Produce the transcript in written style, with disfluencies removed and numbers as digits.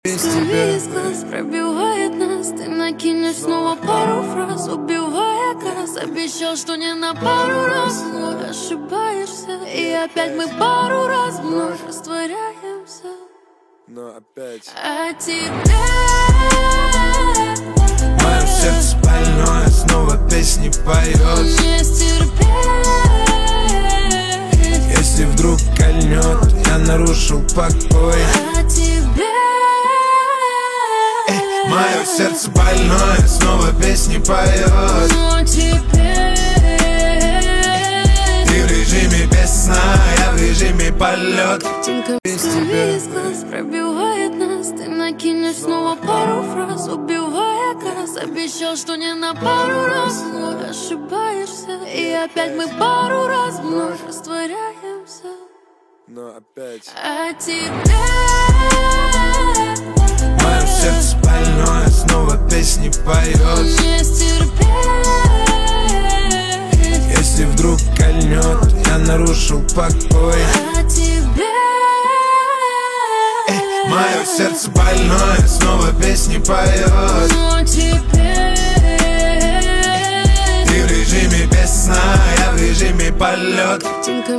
Из глаз пробивает нас. Ты накинешь снова пару фраз, убивая газ. Обещал, что не на пару раз, но ошибаешься. И опять мы пару раз вновь растворяемся. Но опять А тебе мое сердце больное снова песни поет. не стерпеть. Если вдруг кольнет, я нарушил покой. А тебе Мое сердце больное снова песни поет. но теперь Ты в режиме без сна, я в режиме полет. из глаз пробивает нас. Ты накинешь снова пару фраз, убивая газ. Обещал, что не на пару раз, но ошибаешься. И опять мы пару раз вновь растворяемся. но опять А тебе Мое сердце больное снова песни поет. не стерпеть. Если вдруг кольнет, я нарушил покой. А тебе Мое сердце больное снова песни поет. но теперь Ты в режиме без сна, я в режиме полет.